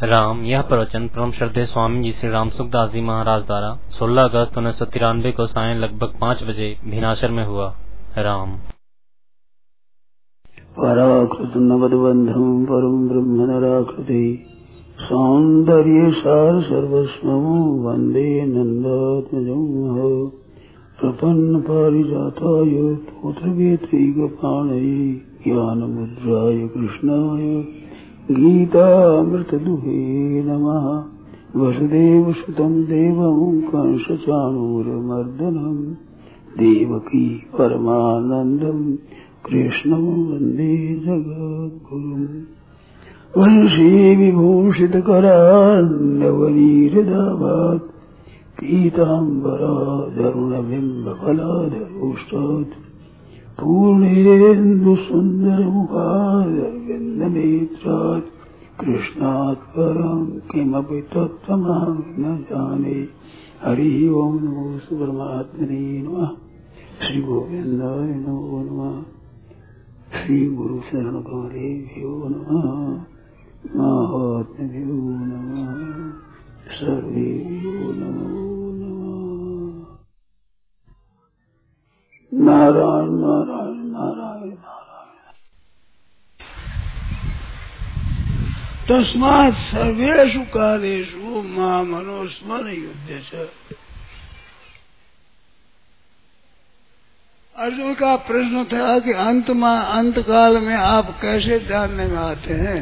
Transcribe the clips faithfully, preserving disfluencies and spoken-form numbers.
राम। यह प्रवचन परम श्रद्धेय स्वामी जी श्री राम सुखदास जी महाराज द्वारा सोलह अगस्त उन्नीस सौ तिरानवे को सायं लगभग पाँच बजे भिनाशर में हुआ। राम। पराकृत नवदबंधम परम ब्रह्म नराकृति सौंदर्य सार सर्वस्वं वंदे नंदात्मजं प्रपन्न पारिजाताय तोत्रवेत्रैकपाणये ज्ञानमुद्राय कृष्णाय गीतामृतदुहे नमः। वसुदेवसुतं देवं कंसचाणूरमर्दनं देवकी परमानन्दं कृष्णं वन्दे जगद्गुरुम्। वंशी विभूषितकरान्नवनीहृदाभात् पीताम्बराधरुणबिम्बफलाधरोष्टात् पूर्णेन्दुसुन्दरमुखारविन्दनेत्रात् कृष्णात् परं किमपि तत्त्वमहं न जाने। हरिः ओम् नमो परमात्मने नमः। श्री गोविन्दाय नमो नमः। श्री गुरु शरण गौरेभ्यो नमः। महात्म्यो नमः। सर्वेभ्यो नमो नमः। नारायण नारायण नारायण नारायण। तस्मात् सर्वेषु कालेषु मामनुस्मर युध्यच। अर्जुन का प्रश्न था कि अंत में अंत काल में आप कैसे जानने में आते हैं।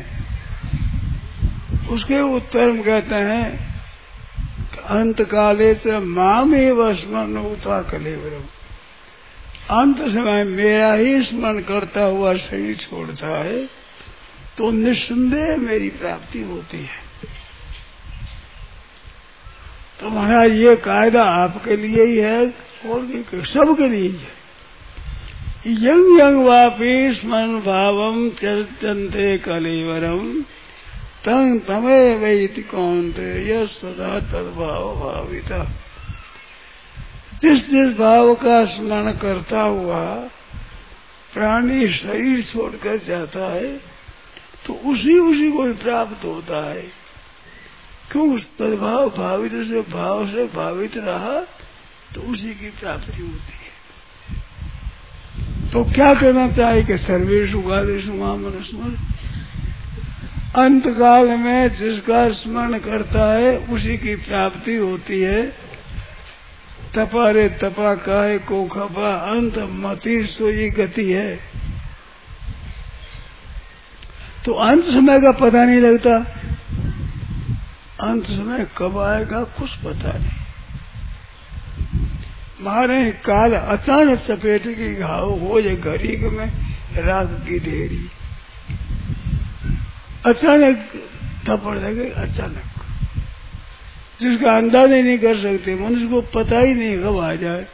उसके उत्तर में कहते हैं अंत काले च मामेव स्मरण उता कलेवरम। अंत समय मेरा ही स्मरण करता हुआ शरीर छोड़ता है तो निस्संदेह मेरी प्राप्ति होती है। तो महाराज ये कायदा आपके लिए ही है और सबके लिए ही है। यंग यंग वापी स्मरण भावम चलते कलेवरम तंग तमे वैति कौनते यह सदा तद्भाव भाविता। जिस जिस भाव का स्मरण करता हुआ प्राणी शरीर छोड़कर जाता है तो उसी उसी को ही प्राप्त होता है। क्यों? तद्भाव भावित से भाव से भावित रहा तो उसी की प्राप्ति होती है। तो क्या कहना चाहिए कि सर्वेषु कालेषु मामनुस्मर। अंत काल में जिसका स्मरण करता है उसी की प्राप्ति होती है। तपा रे तपा काहे को खपा अंत मति सोई गति है। तो अंत समय का पता नहीं लगता। अंत समय कब आएगा कुछ पता नहीं। मारे काल अचानक चपेट की घाव हो ये घड़ी में रात की ढेरी। अचानक थप्पड़ लगे अचानक जिसका अंदाजा नहीं कर सकते। मनुष्य को पता ही नहीं कब आ जाए।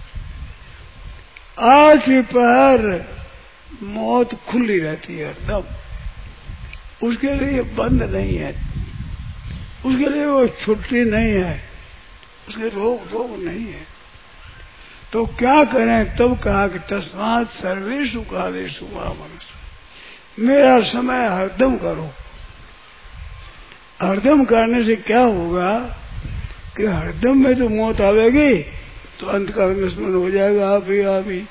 आठ पहर मौत खुली रहती है तब उसके लिए बंद नहीं है। उसके लिए वो छुट्टी नहीं है। उसके रोग रोग नहीं है। तो क्या करें? तब कहा कि तस्मात् सर्वेषु कालेषु मामनुस्मर। मेरा समय हरदम करो। हरदम करने से क्या होगा कि हरदम में तो मौत आवेगी तो अंत का स्मरण हो जाएगा। आप ही आप ही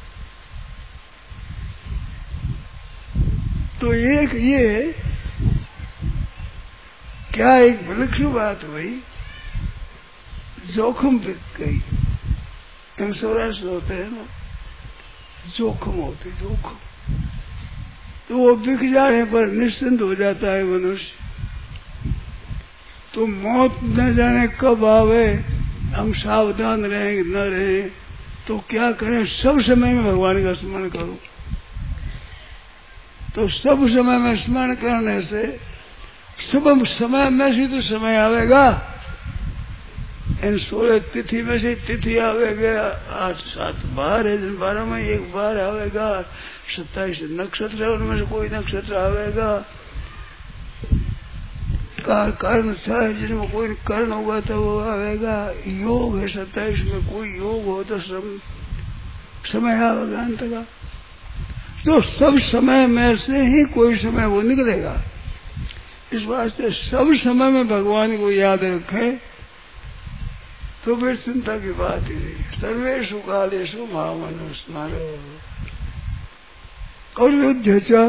तो एक ये क्या एक विलक्षण बात हुई। जोखिम बिक गई। इंश्योरेंस होते हैं ना, जोखिम होती जोखिम। तो वो बिक जाने पर निश्चिंत हो जाता है मनुष्य। तो मौत न जाने कब आवे, हम सावधान रहें न रहें तो क्या करें? सब समय में भगवान का स्मरण करो। तो सब समय में स्मरण करने से सब समय में से तो समय आवेगा। इन सोलह तिथि में से तिथि आवेगा। आठ सात बार है, दिन बारह में एक बार आवेगा। सत्ताईस नक्षत्र है, उनमें से कोई नक्षत्र आवेगा। कारण है जिनमें कोई कर्ण होगा तो वो आवेगा। योग है सत्ताईस में, कोई योग हो तो सब समय आवेगा अंत का। तो सब समय में से ही कोई समय वो निकलेगा। इस वास्ते सब समय में भगवान को याद रखें तो फिर चिंता की बात ही नहीं। सर्वेषु कालेषु माम अनुस्मरो और युद्ध च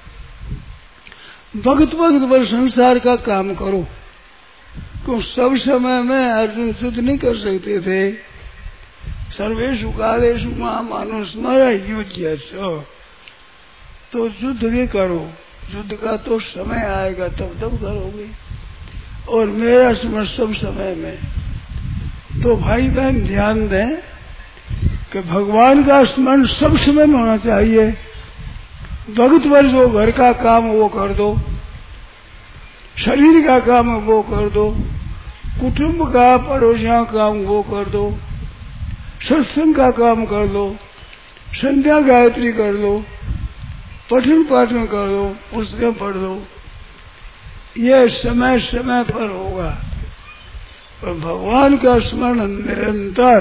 भक्त भक्त पर संसार का काम करो। तो सब समय में अर्जुन युद्ध नहीं कर सकते थे। सर्वेषु कालेषु माम अनुस्मर युद्ध च, तो युद्ध भी करो। युद्ध का तो समय आएगा तब तब करोगे, और मेरा स्मरण सब समय में। तो भाई बहन ध्यान दें कि भगवान का स्मरण सब समय में होना चाहिए। भक्त पर जो घर का काम वो कर दो, शरीर का काम वो कर दो, कुटुंब का पड़ोसियों का काम वो कर दो, सत्संग का काम कर लो, संध्या गायत्री कर लो, पठन पाठन कर लो, पुस्तकें पढ़ लो। ये समय समय पर होगा। और भगवान का स्मरण निरंतर,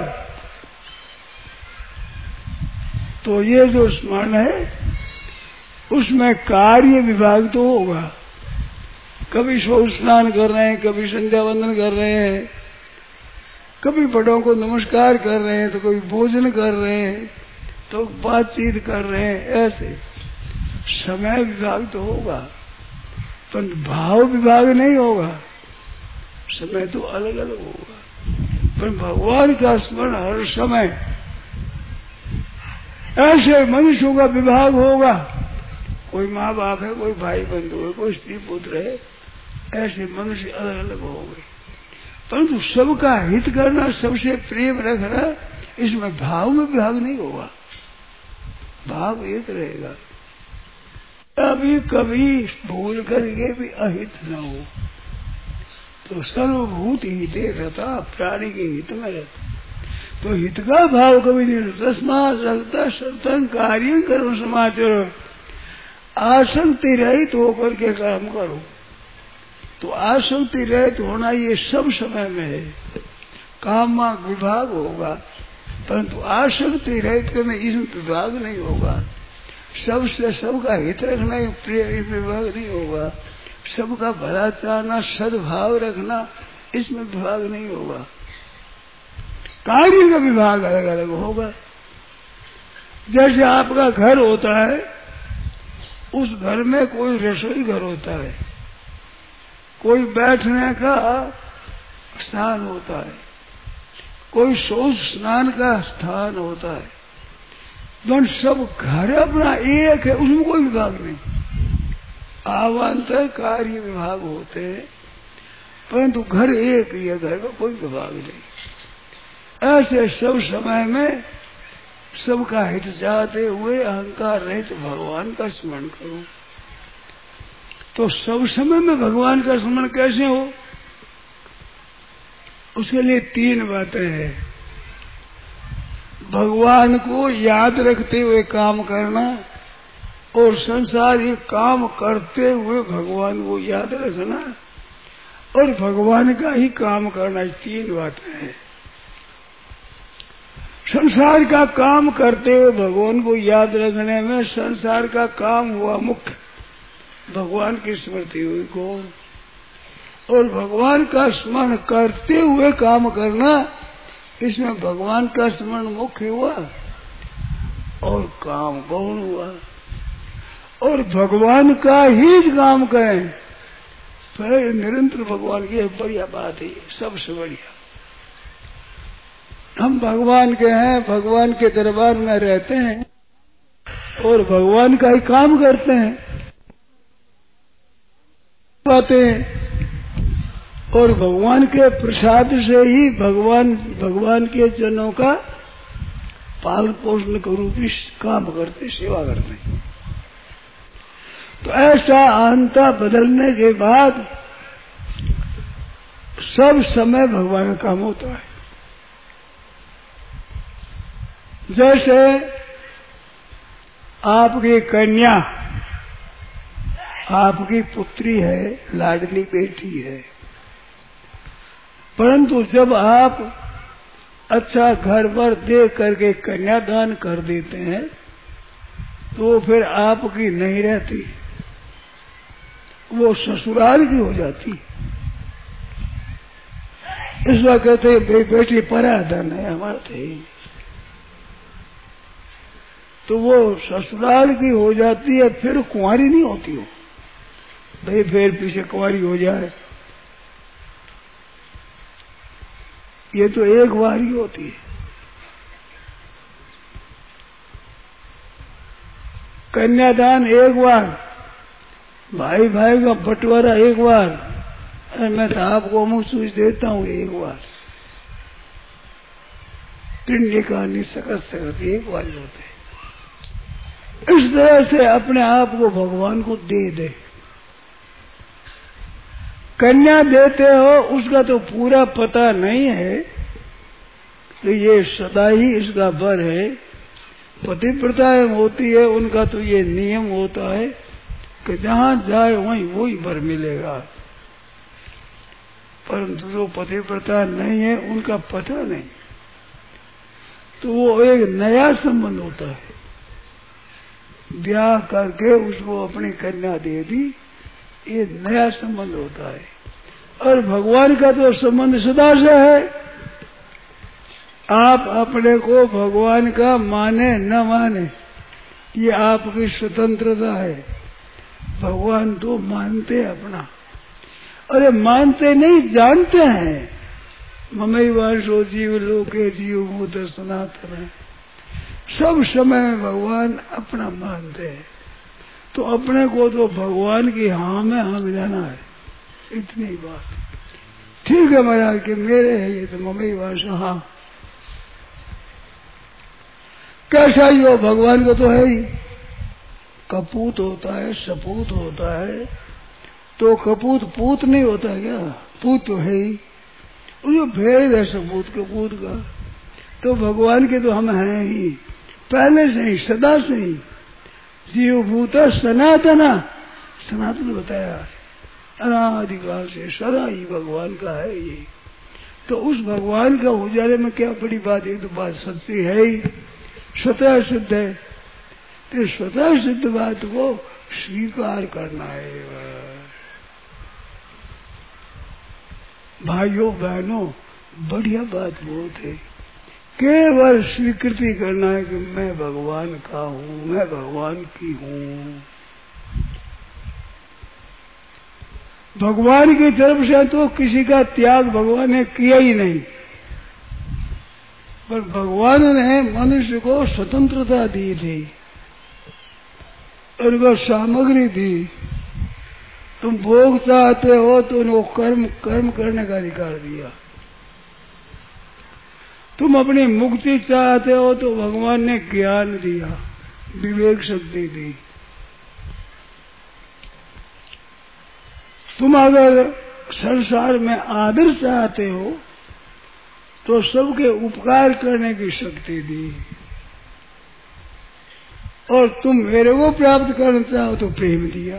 तो ये जो स्मरण है उसमें कार्य विभाग तो होगा। कभी सो स्नान कर रहे हैं, कभी संध्या वंदन कर रहे हैं, कभी बड़ों को नमस्कार कर रहे हैं, तो कभी भोजन कर रहे हैं, तो बातचीत कर रहे हैं। ऐसे समय विभाग तो होगा, पर भाव विभाग नहीं होगा। समय तो अलग अलग होगा, पर भगवान का स्मरण हर समय। ऐसे मनुष्यों का विभाग होगा। कोई माँ बाप है, कोई भाई बंधु है, कोई स्त्री पुत्र है, ऐसे मनुष्य अलग अलग हो गए। परंतु सबका हित करना, सबसे प्रेम रखना, इसमें भाव में विभाग नहीं होगा। भाव एक रहेगा। कभी कभी भूल करके भी अहित न हो, तो सर्वभूत हिते रहता, प्राणी के हित में रहता। तो हित का भाव कभी नहीं रहता। तस्मात् सक्तः सततं कार्यं कर्म समाचर, आसक्ति रहित होकर के काम करो। तो आसक्ति रहित होना ये सब समय में है। काम में विभाग होगा, परंतु आसक्ति रहित करने इसमें विभाग नहीं होगा। सबसे सबका हित रखना प्रिय विभाग नहीं होगा। सबका भला चाहना, सद्भाव रखना, इसमें विभाग नहीं होगा। कार्य का विभाग अलग अलग होगा। जैसे आपका घर होता है, उस घर में कोई रसोई घर होता है, कोई बैठने का स्थान होता है, कोई शौच स्नान का स्थान होता है। दोनों सब घर अपना एक है, उसमें कोई विभाग नहीं। आवांतर कार्य विभाग होते हैं, परंतु घर एक ही है, घर में कोई विभाग नहीं। ऐसे सब समय में सबका हित चाहते हुए अहंकार रहित भगवान का स्मरण करो। तो सब समय में भगवान का स्मरण कैसे हो, उसके लिए तीन बातें हैं। भगवान को याद रखते हुए काम करना, और संसारी काम करते हुए भगवान को याद रखना, और भगवान का ही काम करना। तीन बातें हैं। संसार का काम करते हुए भगवान को याद रखने में संसार का काम हुआ मुख्य, भगवान की स्मृति हुई गौण। और भगवान का स्मरण करते हुए काम करना, इसमें भगवान का स्मरण मुख्य हुआ और काम गौण हुआ। और भगवान का ही काम करें, फिर निरंतर भगवान की बढ़िया बात है, सबसे बढ़िया। हम भगवान के हैं, भगवान के दरबार में रहते हैं और भगवान का ही काम करते हैं, बातें। और भगवान के प्रसाद से ही भगवान भगवान के जनों का पालन पोषण के रूप में काम करते, सेवा करते हैं। तो ऐसा अहंता बदलने के बाद सब समय भगवान का काम होता है। जैसे आपकी कन्या आपकी पुत्री है, लाडली बेटी है, परंतु जब आप अच्छा घर पर दे करके कन्यादान कर देते हैं, तो फिर आपकी नहीं रहती, वो ससुराल की हो जाती है। इस बार कहते हैं बे, बेटी पराधन है हमारे थे, तो वो ससुराल की हो जाती है, फिर कुंवारी नहीं होती हो भाई, फिर पीछे कुंवारी हो जाए, ये तो एक बार ही होती है। कन्यादान एक बार, भाई भाई का बंटवारा एक बार, अरे मैं तो आपको मुंह सूझ देता हूँ एक बार, पिंड का निसकत सकत एक बार होते। इस तरह से अपने आप को भगवान को दे दे। कन्या देते हो उसका तो पूरा पता नहीं है, तो ये सदा ही इसका बर है। पतिव्रताएं होती है उनका तो ये नियम होता है कि जहाँ जाए वहीं वही बर मिलेगा, परंतु जो पतिव्रता नहीं है उनका पता नहीं, तो वो एक नया संबंध होता है। ब्याह करके उसको अपनी कन्या दे दी, ये नया संबंध होता है। और भगवान का तो संबंध सदा से है। आप अपने को भगवान का माने न माने ये आपकी स्वतंत्रता है। भगवान तो मानते अपना, अरे मानते नहीं जानते हैं। ममई वासो जीव लोके जीव भूत सनातन है, सब समय में भगवान अपना मानते हैं। तो अपने को तो भगवान की हाँ में हाँ मिलाना है, इतनी बात। ठीक है महाराज कि मेरे है ये तो ममई वासो, हाँ कैसा ही हो भगवान को तो है ही। कपूत होता है, सपूत होता है, तो कपूत पूत नहीं होता क्या? पूत तो है ही। जो भेद है सपूत कपूत का, तो भगवान के तो हम हैं ही पहले से ही, सदा से ही। जीव भूत सनातना, सनातन बताया अनादिकाल से सदा ही भगवान का है ये। तो उस भगवान का हो जाने में क्या बड़ी बात है? तो बात सच्ची है ही, स्वतः सिद्ध है। तो स्वतः सिद्ध बात को स्वीकार करना है। भाइयों बहनों, बढ़िया बात बहुत है। केवल स्वीकृति करना है कि मैं भगवान का हूँ, मैं भगवान की हूँ। भगवान की तरफ से तो किसी का त्याग भगवान ने किया ही नहीं, पर भगवान ने मनुष्य को स्वतंत्रता दी थी, उनको सामग्री दी। तुम भोग चाहते हो तो उनको कर्म कर्म करने का अधिकार दिया। तुम अपनी मुक्ति चाहते हो तो भगवान ने ज्ञान दिया, विवेक शक्ति दी। तुम अगर संसार में आदर चाहते हो तो सबके उपकार करने की शक्ति दी, और तुम मेरे को प्राप्त करना चाहो तो प्रेम दिया।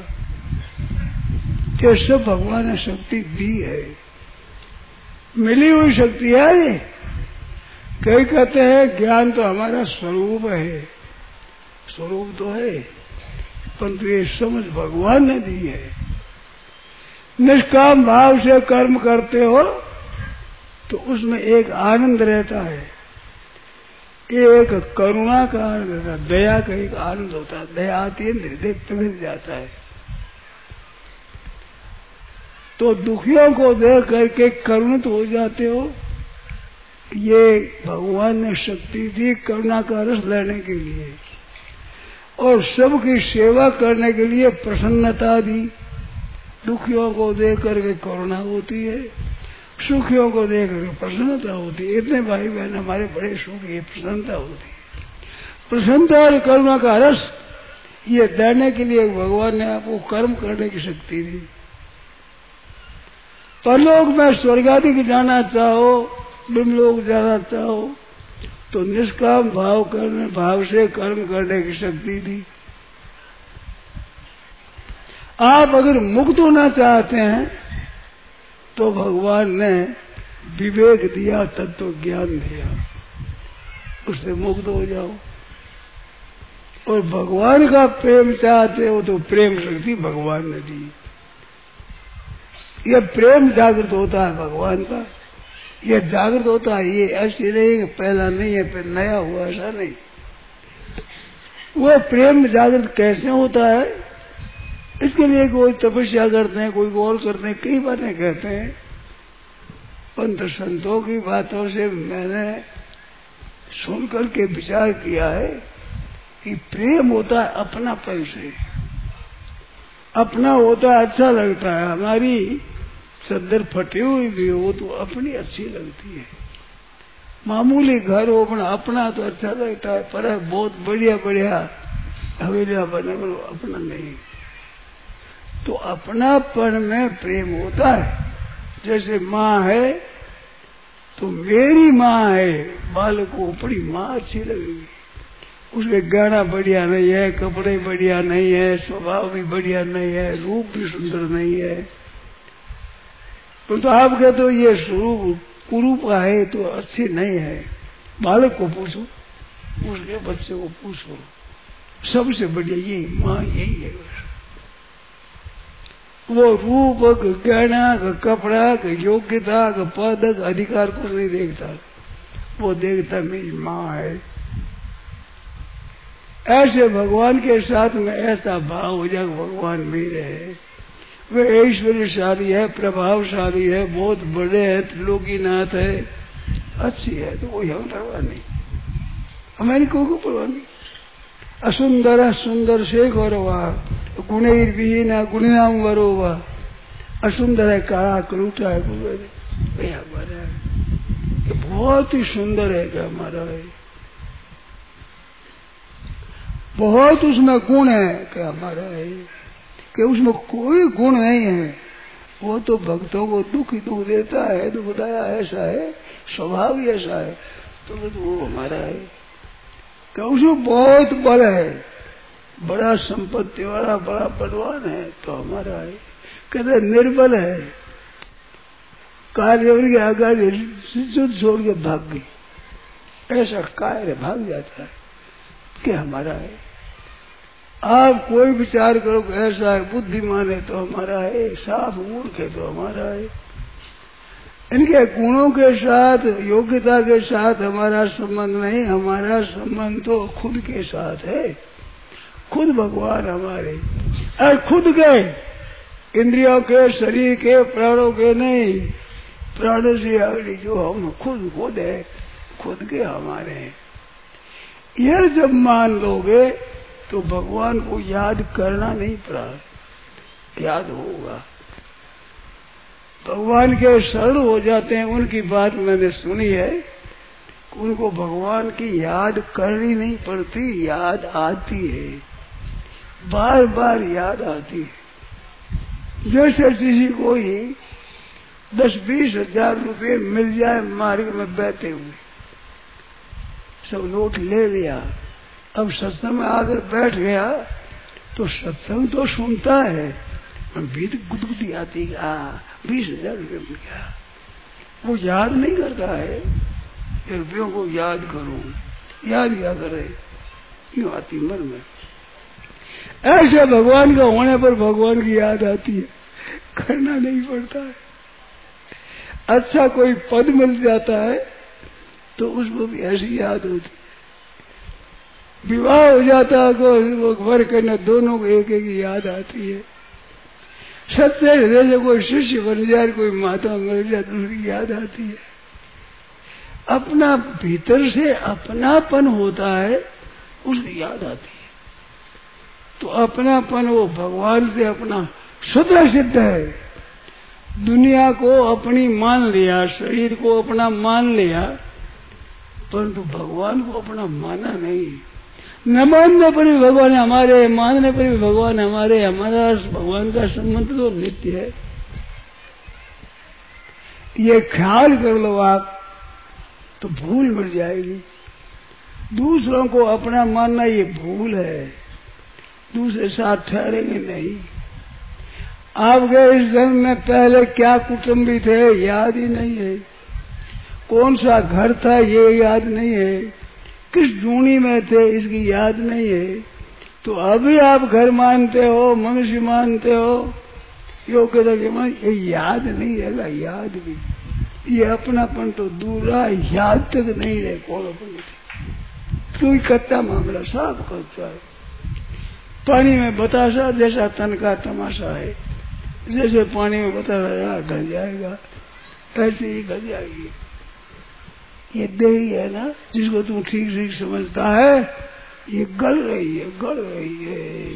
ये सब भगवान ने शक्ति दी है, मिली हुई शक्ति है ये। कई कहते हैं ज्ञान तो हमारा स्वरूप है, स्वरूप तो है, परंतु ये समझ भगवान ने दी है। निष्काम भाव से कर्म करते हो तो उसमें एक आनंद रहता है, एक करुणा का आनंद रहता है, दया का एक आनंद होता है। दया आती है, हृदय पिघल जाता है। तो दुखियों को देख करके करुणित हो जाते हो। ये भगवान ने शक्ति दी करुणा का रस लेने के लिए, और सबकी सेवा करने के लिए प्रसन्नता दी। दुखियों को देख करके करुणा होती है, सुखियों को देख करके प्रसन्नता होती है। इतने भाई बहन हमारे बड़े सुखी, प्रसन्नता होती है। प्रसन्नता और करुणा का रस ये देने के लिए भगवान ने आपको कर्म करने की शक्ति दी। परलोक में स्वर्ग आदि की जाना चाहो, ब्रह्मलोक जाना चाहो, तो निष्काम भाव करने भाव से कर्म करने की शक्ति दी। आप अगर मुक्त होना चाहते हैं तो भगवान ने विवेक दिया, तत्व ज्ञान दिया, उससे मुक्त हो जाओ। और भगवान का प्रेम चाहते हो तो प्रेम शक्ति भगवान ने दी। ये प्रेम जागृत होता है भगवान का, ये जागृत होता है। ये ऐसी नहीं कि पहला नहीं है फिर नया हुआ, ऐसा नहीं। वो प्रेम जागृत कैसे होता है, इसके लिए कोई तपस्या करते हैं, कोई गौर करते हैं, कई बातें कहते हैं। पंत संतों की बातों से मैंने सुन करके विचार किया है कि प्रेम होता है अपनापन से, अपना होता है, अच्छा लगता है। हमारी चद्दर फटी हुई भी हो तो अपनी अच्छी लगती है, मामूली घर हो अपना अपना तो अच्छा लगता है, पर बहुत बढ़िया बढ़िया हवेलियां बने वो अपना नहीं। तो अपनापन में प्रेम होता है। जैसे माँ है तो मेरी माँ है, बालक को अपनी माँ अच्छी लगेगी। उसके गहना बढ़िया नहीं है, कपड़े बढ़िया नहीं है, स्वभाव भी बढ़िया नहीं है, रूप भी सुंदर नहीं है, तो आप कहते हो ये स्वरूप कुरूप का है तो अच्छी नहीं है। बालक को पूछो, उसके बच्चे को पूछो, सबसे बढ़िया यही माँ यही है। वो रूप का गहना का कपड़ा का योग्यता का पद का अधिकार कुछ नहीं देखता, वो देखता मेरी माँ है। ऐसे भगवान के साथ में ऐसा भाव हो जाए भगवान मेरे है, वे ऐश्वर्यशाली है, प्रभावशाली है, बहुत बड़े है, त्रिलोकीनाथ है, अच्छी है, तो कोई हम परवाह नहीं, हमारी कोई को परवाह नहीं। असुंदर सुंदर से गौरवा गुणेर विहीन गुणनाम वरोवा, असुंदर है, काला करूटा है, हमारा है, बहुत ही सुंदर है कि हमारा है, बहुत उसमें गुण है कि हमारा है, कि उसमें कोई गुण नहीं है। वो तो भक्तों को दुख ही दुख देता है, दुखदाया ऐसा है, स्वभाव ही ऐसा है, तो वो हमारा है। कि उसमें बहुत बल है, बड़ा संपत्ति वाला बड़ा बलवान है तो हमारा है। कहते निर्बल है, कार्य के आगे युद्ध छोड़ के भाग गई, ऐसा कार्य भाग जाता है कि हमारा है। आप कोई विचार करो कि ऐसा है, बुद्धिमान है तो हमारा है, साफ मूर्ख है तो हमारा है। इनके गुणों के साथ योग्यता के साथ हमारा संबंध नहीं, हमारा संबंध तो खुद के साथ है, खुद भगवान हमारे, और खुद के इंद्रियों के शरीर के प्राणों के नहीं, प्राणों से अगली जो हम खुद खुद है, खुद के हमारे हैं। यह जब मान लोगे तो भगवान को याद करना नहीं पड़ा, याद होगा। भगवान के शरण हो जाते हैं, उनकी बात मैंने सुनी है, उनको भगवान की याद करनी नहीं पड़ती, याद आती है, बार बार याद आती है। जैसे किसी को ही दस बीस हजार रुपये मिल जाए मार्ग में बैठे हुए, सब नोट ले लिया, अब सत्संग में आकर बैठ गया तो सत्संग तो सुनता है, भीतर गुदगुदी आती है, आ बीस हजार रुपये मिल गया, वो याद नहीं करता है रुपयों को। याद करो, याद क्या करे, क्यों आती मन में। ऐसे भगवान का होने पर भगवान की याद आती है, करना नहीं पड़ता है। अच्छा कोई पद मिल जाता है तो उसको भी ऐसी याद होती है, विवाह हो जाता है तो वो घर करना, दोनों को एक एक याद आती है। सत्य हृदय से कोई शिष्य बन जाए, कोई माता मिल जाए तो उसकी याद आती है। अपना भीतर से अपनापन होता है, उसकी याद आती है। तो अपनापन वो भगवान से अपना स्वतः सिद्ध है। दुनिया को अपनी मान लिया, शरीर को अपना मान लिया, परंतु भगवान को अपना माना नहीं। न मानने पर भी भगवान हमारे, मानने पर भी भगवान हमारे, हमारा भगवान का संबंध तो नित्य है। ये ख्याल कर लो आप तो भूल मिट जाएगी। दूसरों को अपना मानना ये भूल है, दूसरे साथ ठहरेंगे नहीं। आपके इस जन्म में पहले क्या कुटुंबी थे याद ही नहीं है, कौन सा घर था ये याद नहीं है, किस जूनी में थे इसकी याद नहीं है। तो अभी आप घर मानते हो, मनुष्य मानते हो, यो कहता कि मैं ये याद नहीं रहेगा, याद भी ये अपनापन तो दूर रहा, याद तक नहीं रहे कौन अपन तू कच्चा मामला, साफ कच्चा है। पानी में बतासा जैसा तन का तमाशा है, जैसे पानी में बतासा ढल जाएगा ऐसे ही ढल जाएगी। ये देही है ना जिसको तुम ठीक ठीक समझता है, ये गल रही है, गल रही है।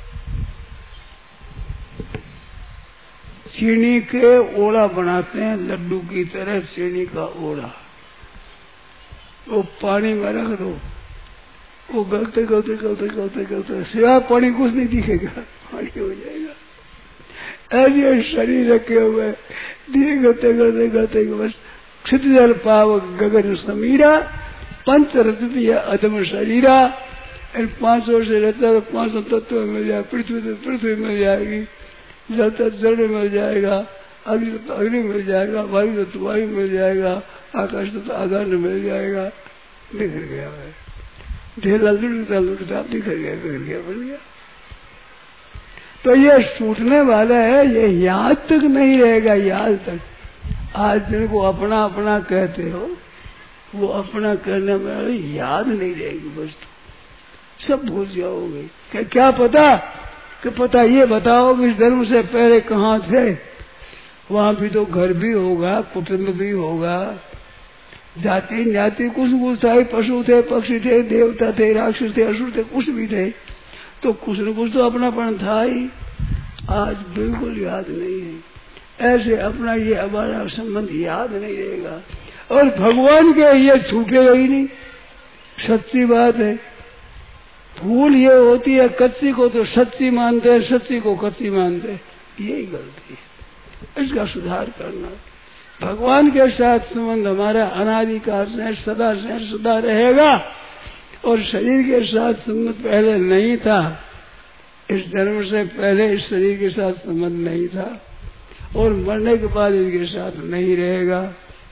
चीनी के ओला बनाते हैं लड्डू की तरह, चीनी का ओला वो पानी में रख दो, वो गलते गलते गलते गलते गलते सिवाय पानी कुछ नहीं दिखेगा, पानी हो जाएगा। ऐसे शरीर रखे हुए धीरे गलते गलते गलते बस क्षितिजल पाव गगन समीरा पंच रचित अधम शरीरा। इन पांचों से रहता है, पांचों तत्व मिल जाए, पृथ्वी तो पृथ्वी मिल जाएगी, जल तत्व जल मिल जाएगा, अग्नि तत्व अग्नि मिल जाएगा, वायु तत्व वायु मिल जाएगा, आकाश तत्व आकाश मिल जाएगा। बिखर गया है, ढेला लुटता लुटता बिखर गया, बिखर गया, बन गया। तो ये छूटने वाला है, ये याद तक नहीं रहेगा, याद तक। आज जिनको अपना अपना कहते हो, वो अपना करने में याद नहीं रहेगी वस्तु, सब भूल जाओगे। क्या, क्या पता कि पता ये बताओ कि इस धर्म से पहले कहाँ थे, वहां भी तो घर भी होगा, कुटुंब भी होगा, जाति जाति कुछ कुछ था, पशु थे, पक्षी थे, देवता थे, राक्षस थे, असुर थे, कुछ भी थे, तो कुछ न कुछ तो अपनापन था ही। आज बिल्कुल याद नहीं है। ऐसे अपना ये हमारा संबंध याद नहीं रहेगा, और भगवान के ये छूटेगा ही नहीं, सच्ची बात है। भूल ये होती है, कच्ची को तो सच्ची मानते हैं, सच्ची को कच्ची मानते हैं, यही गलती है। इसका सुधार करना। भगवान के साथ संबंध हमारा अनादिकाल से सदा से सदा रहेगा, और शरीर के साथ संबंध पहले नहीं था, इस जन्म से पहले इस शरीर के साथ संबंध नहीं था, और मरने के बाद इनके साथ नहीं रहेगा।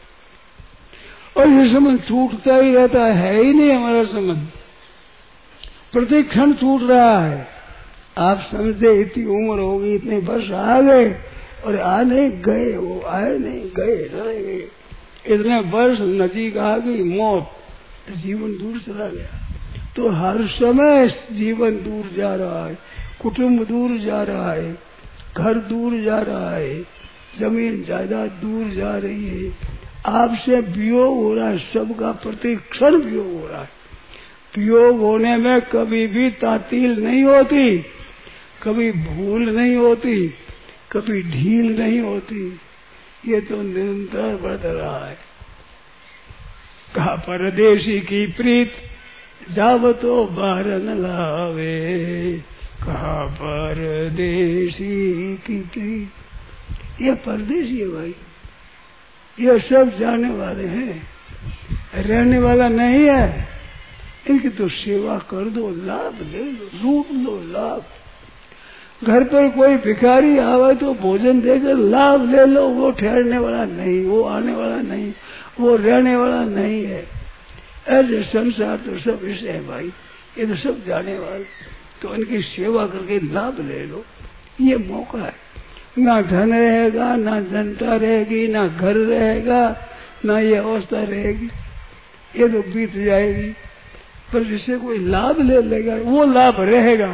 और ये संबंध छूटता ही रहता है ही नहीं, हमारा संबंध प्रत्येक क्षण छूट रहा है। आप समझते इतनी उम्र होगी, इतने वर्ष आ गए और आ नहीं गए, वो आए नहीं गए, चले गए। इतने वर्ष नजीक आ गई मौत, जीवन दूर चला गया। तो हर समय जीवन दूर जा रहा है, कुटुंब दूर जा रहा है, घर दूर जा रहा है, जमीन जायदाद दूर जा रही है, आपसे वियोग हो रहा है, सबका प्रत्येक क्षण वियोग हो रहा है। वियोग होने में कभी भी तातील नहीं होती, कभी भूल नहीं होती, कभी ढील नहीं होती, ये तो निरंतर बढ़ रहा है। कहा परदेशी की प्रीत जावतो बाहर न लावे, कहा परदेशी की प्रीत, ये परदेशी है भाई, ये सब जाने वाले हैं, रहने वाला नहीं है। इनकी तो सेवा कर दो, लाभ ले लो, लूट लो लाभ। घर पर कोई भिखारी आवे तो भोजन देकर लाभ ले लो, वो ठहरने वाला नहीं, वो आने वाला नहीं, वो रहने वाला नहीं है। ऐसे संसार तो सब इससे है भाई, ये तो सब जाने वाले, तो इनकी सेवा करके लाभ ले लो, ये मौका है। ना धन रहेगा, ना जनता रहेगी, ना घर रहेगा, ना ये अवस्था रहेगी, ये तो बीत जाएगी। पर जिसे कोई लाभ ले लेगा वो लाभ रहेगा।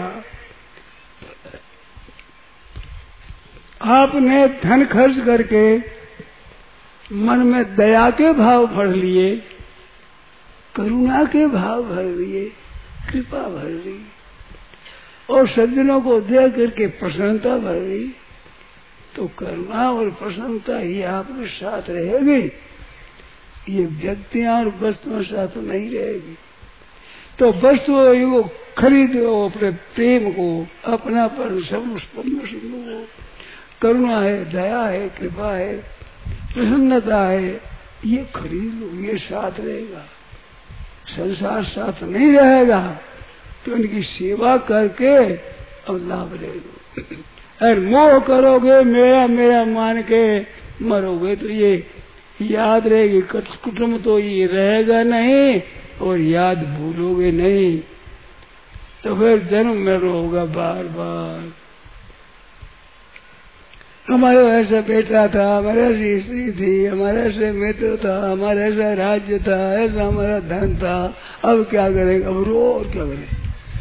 आपने धन खर्च करके मन में दया के भाव भर लिए, करुणा के भाव भर लिए, कृपा भर ली, और सज्जनों को दे करके प्रसन्नता भर ली, तो करुणा और प्रसन्नता ही आपके साथ रहेगी, ये व्यक्तियां और वस्तुओं साथ नहीं रहेगी। तो वस्तुओं को खरीदो, अपने प्रेम को, अपनापन, सब को, करुणा है, दया है, कृपा है, प्रसन्नता है, ये खरीद लो, ये साथ रहेगा। संसार साथ नहीं रहेगा तो इनकी सेवा करके अब लाभ ले लो। अगर मोह करोगे, मेरा मेरा मान के मरोगे, तो ये याद रहेगी, कुटुंब तो ये रहेगा नहीं, और याद भूलोगे नहीं, तो फिर जन्म में रहोगा बार बार। हमारे ऐसा बेटा था, हमारे ऐसी स्त्री थी, हमारे ऐसे मित्र था, हमारा ऐसा राज्य था, ऐसा हमारा धन था, अब क्या करेंगे, अब रो और क्या करें।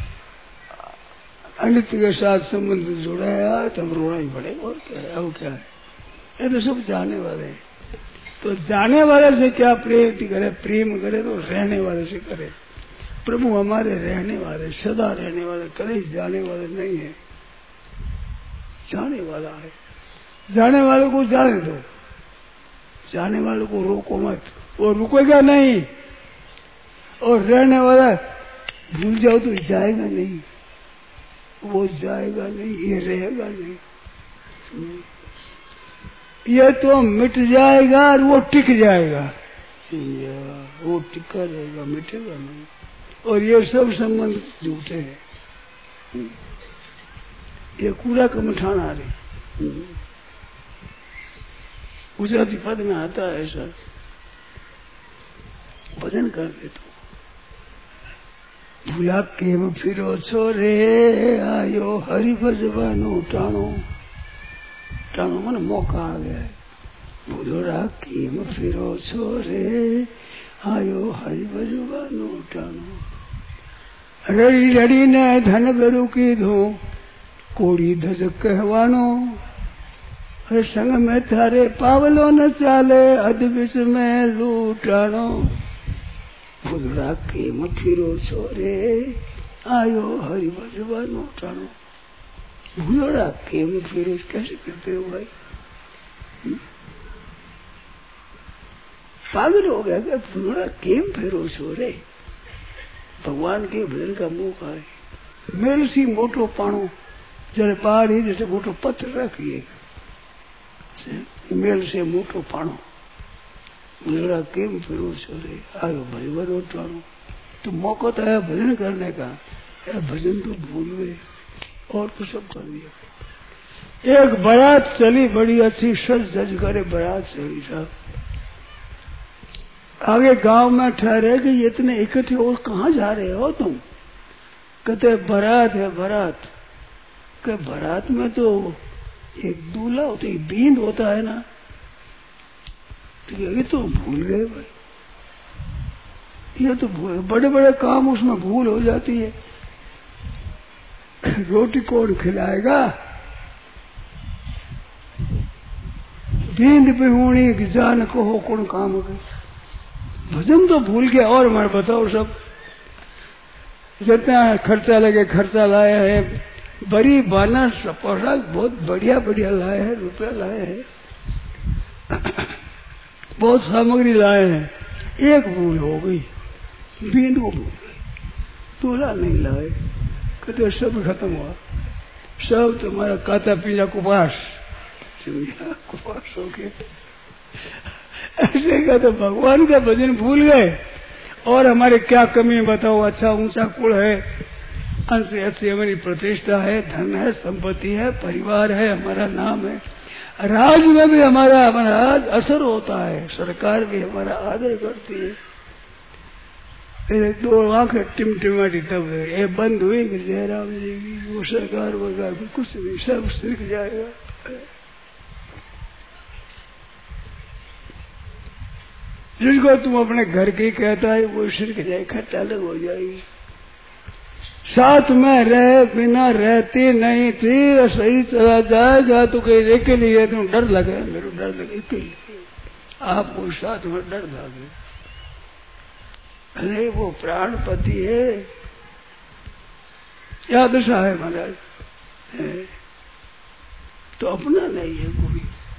अनित्य के साथ संबंध जुड़ा है तो हम रोना ही पड़ेगा और क्या है, अब क्या है। ये तो सब जाने वाले हैं। तो जाने वाले से क्या प्रेम करे, प्रेम करे तो रहने वाले से करे। प्रभु हमारे रहने वाले, सदा रहने वाले, कभी जाने वाले नहीं है, जाने वाला है। जाने वाले को जाने दो, जाने वाले को रोको मत, वो रुकेगा नहीं। और रहने वाला भूल जाओ तो जाएगा नहीं, वो जाएगा नहीं, ये रहेगा नहीं। ये तो मिट जाएगा और वो टिक जाएगा, वो टिका रहेगा, मिटेगा नहीं। और ये सब संबंध झूठे हैं, ये कूड़ा कमठान आ रही। गुजराती पद में आता है ऐसा, भजन कर दे तो भूला केम फिरो छोरे आयो हरि भजवानो टाणो। टाणो मन मौका आ गया है। भूलोड़ा केम फिरो छोरे आयो हरि भजवानो टाणो। रड़ी रड़ी ने धन बेरू कीधो कोड़ी धज कहवानो। अरे संग में थारे पावलो न चाले अध विष में लूटाणो। भूलोड़ा केम फिरो छोरे आयो हरि भजवानो टाणो। भूलोड़ा केम फिरो कैसे करते हो भाई, पागल हो गया क्या। भूलोड़ा केम फिरो छोरे, भगवान के भजन का मौका है। मेल सी मोटो पाणो, जरे पहाड़ी जैसे मोटो पत्थर रखिए, मेल से मोटो पाणो। भूलोड़ा केम फिरो छोरे आयो भजवानो टाणो। तो मौका तो है भजन करने का, भजन तो भूल गए और तो सब कर दिया। एक बारात चली बड़ी अच्छी, सज धज करे बारात चली साहब। आगे गांव में ठहरे कि इतने इकट्ठे और कहाँ जा रहे हो तुम। कहते बारात है बारात। कि बारात में तो एक दूल्हा होता है, बींद होता है ना, तो ये तो भूल गए भाई, ये तो भूल, बड़े बड़े काम उसमें भूल हो जाती है। रोटी कौन खिलाएगा, बींद पे होनी कि जान कहो कौन काम हो। भजन तो भूल गया। और मैं बताओ सब जितना खर्चा लगे खर्चा लाया है, बड़ी बाना पोशाक बहुत बढ़िया बढ़िया लाए हैं, रुपया लाए हैं, बहुत सामग्री लाए हैं, एक भूल हो गई, बींद को भूल गई, दूल्हा नहीं लाए। कहते सब खत्म हुआ, सब तुम्हारा काता पीला कुपास कुपास हो गया। ऐसे का तो भगवान का भजन भूल गए। और हमारे क्या कमी बताओ। अच्छा ऊंचा कुल है, अंश से अच्छी हमारी प्रतिष्ठा है, धन है, संपत्ति है, परिवार है, हमारा नाम है, राज में भी हमारा हमारा असर होता है, सरकार भी हमारा आदर करती है। फिर दो आंखें टिमटिमाटी तब ये बंद हुई कि जयराम जी की वो सरकार वगैरह कुछ नहीं, सब सिर्फ जाएगा। जिसको तुम अपने घर के कहता है वो सिर्फ जाए, खट्टा अलग हो जाएगी। साथ में रह बिना रहती नहीं थी, सही चला जाएगा तो कहीं अकेली है, तुम डर लगे, मेरे डर लगे अकेली, आपको साथ में डर लगे। अरे वो प्राणपति है, क्या दशा है महाराज है? तो अपना नहीं है, कोई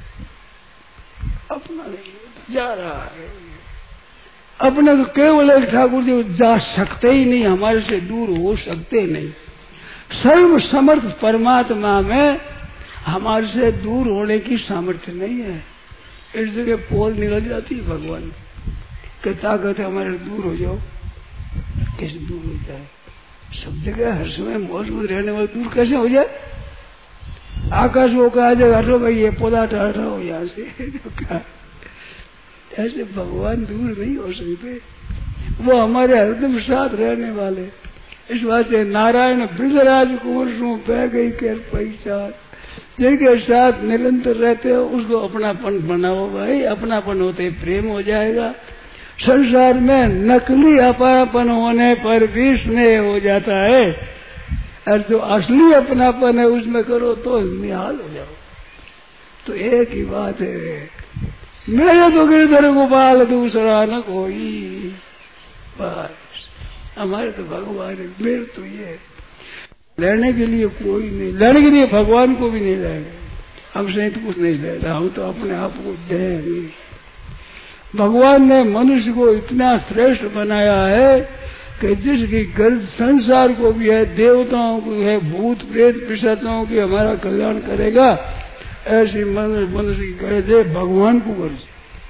अपना नहीं है, जा रहा है अपने। तो केवल एक ठाकुर जी जा सकते ही नहीं, हमारे से दूर हो सकते नहीं। सर्व समर्थ परमात्मा में हमारे से दूर होने की सामर्थ्य नहीं है। इस जगह पोल निकल जाती है भगवान के ताकत है हमारे दूर हो जाओ, कैसे दूर हो जाए। सब जगह हर समय मौजूद रहने वाले दूर कैसे हो जाए। आकाश वो कहा जाएगा हटो भाई ये पौधा हटाओ यहाँ से। ऐसे भगवान दूर नहीं हो सकते, वो हमारे हरदम साथ रहने वाले। इस बात से नारायण ब्रजराज कुंवर सु बह गई कर पहचान, जिनके साथ निरंतर रहते हो उसको अपनापन बनाओ भाई। अपनापन होते प्रेम हो जाएगा। संसार में नकली अपनापन होने पर भी स्नेह हो जाता है, और जो असली अपनापन है उसमें करो तो निहाल हो जाओ। तो एक ही बात है, मेरे तो गिरधर गोपाल दूसरा न कोई, बस हमारे तो भगवान है। मेरे तो ये लड़ने के लिए कोई नहीं, लड़ने के लिए भगवान को भी नहीं लड़े, हमसे तो कुछ नहीं लड़ रहा, हम तो अपने आप को देंगे। भगवान ने मनुष्य को इतना श्रेष्ठ बनाया है कि जिसकी गर्ज संसार को भी है, देवताओं को है, भूत प्रेत पिशाचों की हमारा कल्याण करेगा, ऐसी मनुष्य की गर्ज है। भगवान को गर्ज,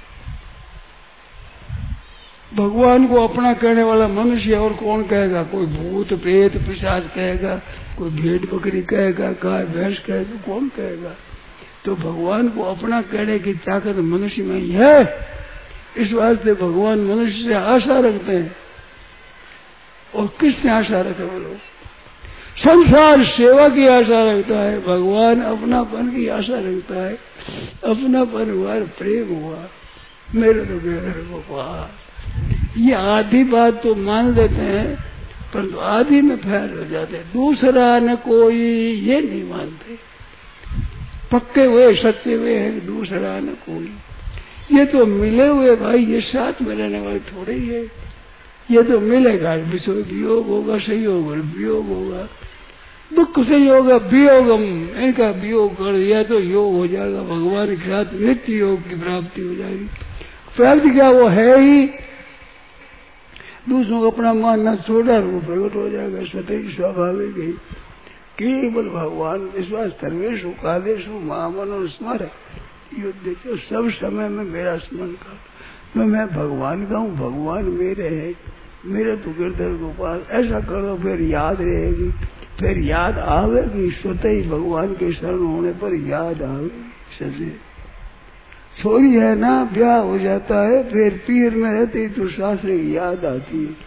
भगवान को अपना कहने वाला मनुष्य और कौन कहेगा? कोई भूत प्रेत पिशाच कहेगा, कोई भेड़ बकरी कहेगा, गाय भैंस कहेगा, कौन कहेगा? तो भगवान को अपना कहने की ताकत मनुष्य में ही है। इस वास्ते भगवान मनुष्य से आशा रखते हैं। और किससे आशा रखे वो लोग? संसार सेवा की आशा रखता है, भगवान अपनापन की आशा रखता है। अपनापन हुआ, प्रेम हुआ, मेरे तो गिरधर गोपाल। ये आधी बात तो मान लेते हैं, परंतु आधी में फैल हो जाते हैं। दूसरा न कोई ये नहीं मानते, पक्के हुए सच्चे हुए हैं, दूसरा न कोई। ये तो मिले हुए भाई, ये साथ में रहने वाले थोड़े ही है। ये तो मिलेगा, वियोग होगा, संयोग वियोग होगा, दुख संयोग वियोगम, इनका वियोग कर दिया तो योग हो जाएगा, भगवान के साथ नित्य योग की प्राप्ति हो जाएगी। प्राप्ति क्या वो है ही, दूसरों को अपना मानना छोड़ा, वो प्रकट हो जाएगा स्वतः ही स्वाभाविक ही। केवल भगवान विश्वास सर्वेशु कालेशु महामनो स्मर युद्ध, सब समय में मेरा स्मरण कर, मैं मैं भगवान का हूँ, भगवान मेरे है, मेरे तो गिरधर गोपाल। ऐसा करो फिर याद रहेगी, फिर याद आवेगी, स्वतः ही भगवान के शरण होने पर याद आवेगी। सजे छोरी है ना, ब्याह हो जाता है, फिर पीर में रहती तो शास्त्री की याद आती है।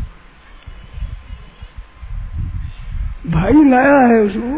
भाई लाया है उसको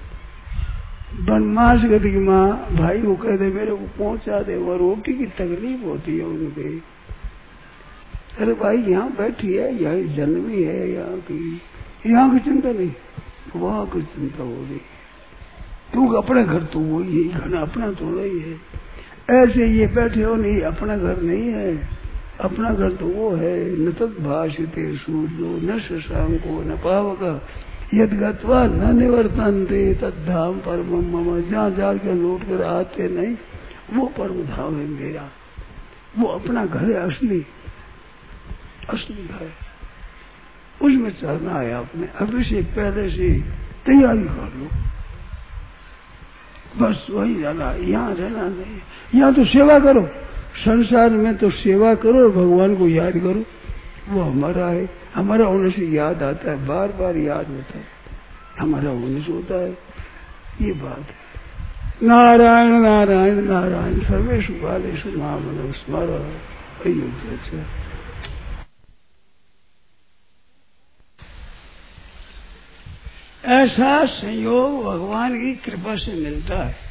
बनमास गति की माँ, भाई को कहते मेरे को पहुंचा दे, वो रोटी की तकलीफ होती है उनके। अरे भाई यहाँ बैठी है, यहाँ जन्मी है, यहाँ की, यहाँ की चिंता नहीं, वहाँ की चिंता हो रही। तू अपने घर तो वो ही घर अपना तो नहीं है। ऐसे ये बैठे हो, नहीं अपना घर नहीं है, अपना घर तो वो है। न तद भाषिते सूर्यो न शशांको न पावक यद गत्वा न निवर्तनते तद्धाम परम मम, जहाँ जाकर लौट कर आते नहीं, वो परम धाम है मेरा। वो अपना घर है, असली असली घर, उसमें चलना है। आपने अभी से पहले से तैयारी कर लो, बस वही जाना, यहाँ रहना नहीं। यहाँ तो सेवा करो, संसार में तो सेवा करो, भगवान को याद करो, वो हमारा है। हमारा होने से याद आता है, बार बार याद होता है, हमारा होने से होता है, ये बात है। नारायण नारायण नारायण सर्वेषु कालेषु मामनो स्मर अयोध्या। ऐसा संयोग भगवान की कृपा से मिलता है।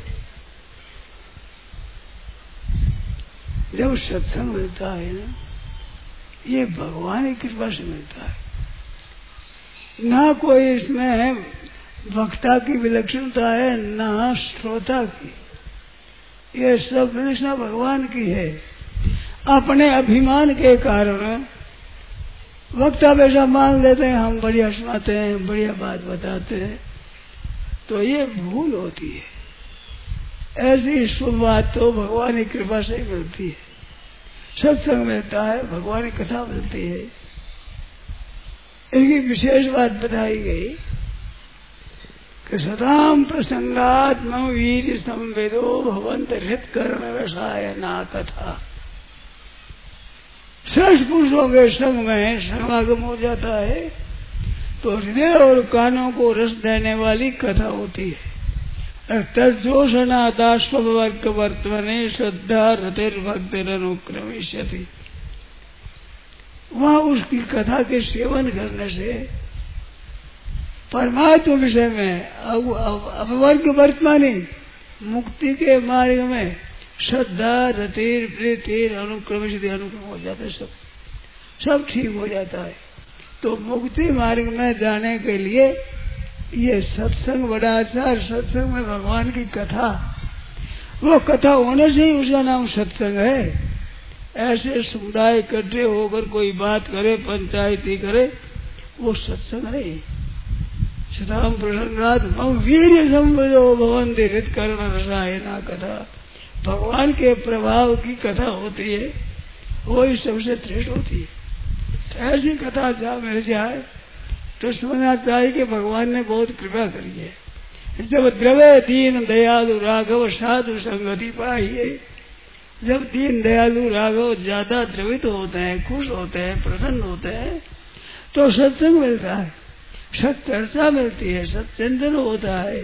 जब सत्संग मिलता है ना, ये भगवान की कृपा से मिलता है। ना कोई इसमें वक्ता की विलक्षणता है, ना श्रोता की, ये सब विलक्षणता भगवान की है। अपने अभिमान के कारण वक्ता वैसा मान लेते हैं, हम बढ़िया सुनाते हैं, बढ़िया बात बताते हैं, तो ये भूल होती है। ऐसी शुभ बात तो भगवान की कृपा से मिलती है। सत्संग मिलता है, भगवान की कथा मिलती है। इनकी विशेष बात बताई गई कि सदाम प्रसंगात्म वीर संवेदो भवंत हृत कर्ण रसायना कथा। श्रेष्ठ पुरुषों के संग में समागम हो जाता है तो हृदय और कानों को रस देने वाली कथा होती है। तर्जोषणादास्वर्क वर्तमने श्रद्धा रतिर्भक्तिर अनुक्रमिष्यति। वहाँ उसकी कथा के सेवन करने से परमात्मा विषय में अब अब वर्ग वर्तमानी मुक्ति के मार्ग में श्रद्धा रतिर प्रीतिर अनुक्रम से अनुक्रम हो जाता है, सब सब ठीक हो जाता है। तो मुक्ति मार्ग में जाने के लिए ये सत्संग बड़ा आचार, सत्संग में भगवान की कथा, वो कथा होने से ही उसका नाम सत्संग है। ऐसे समुदाय इकट्ठे होकर कोई बात करे, पंचायती करे, वो सत्संग नहीं। सदाम प्रसंगात मम वीर संवरो भवन्ति हृत कर्ण रसायना कथा, भगवान के प्रभाव की कथा होती है, वही सबसे श्रेष्ठ होती है। ऐसी कथा जहाँ मिल जाए तो समझना चाहिए कि भगवान ने बहुत कृपा करी है। जब द्रव्य दीन दयालु राघव साधु संगति पाइए, जब दीन दयालु राघव ज्यादा द्रवित होते हैं, खुश होते हैं, प्रसन्न होते हैं, तो सत्संग मिलता है, सत चर्चा मिलती है, सत्चिंतन होता है,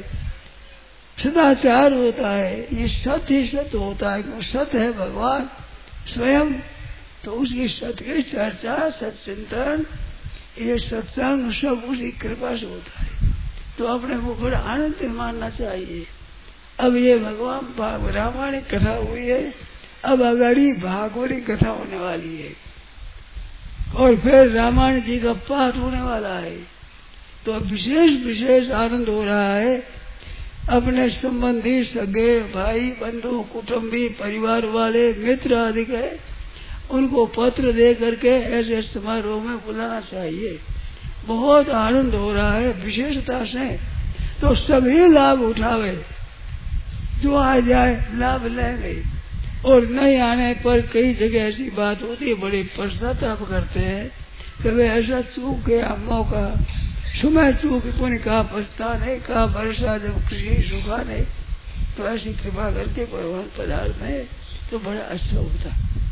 सदाचार होता है। ये सत ही सत होता है, क्यों सत है भगवान स्वयं। तो उसकी सत की चर्चा, सत्चिंतन, ये सत्संग सब उसी कृपा से होता है। तो अपने को बड़ा आनंद मानना चाहिए। अब ये भगवान रामायण कथा हुई है, अब अगाड़ी भागवती कथा होने वाली है और फिर रामायण जी का पाठ होने वाला है। तो अब विशेष विशेष आनंद हो रहा है। अपने संबंधी, सगे, भाई, बंधु, कुटुंबी, परिवार वाले, मित्र आदि के उनको पत्र दे करके ऐसे समारोह में बुलाना चाहिए। बहुत आनंद हो रहा है विशेषता से। तो सभी लाभ उठावे, जो आ जाए लाभ लेंगे, और नहीं आने पर कई जगह ऐसी बात होती है, बड़े पश्चाताप करते हैं कि वे ऐसा चूक गया मौका, समय चूक पुण्य का पछताने का वर्षा जब कृषि सुखाने। तो ऐसी कृपा करके भगवान पदार्थ में तो बड़ा अच्छा होता है।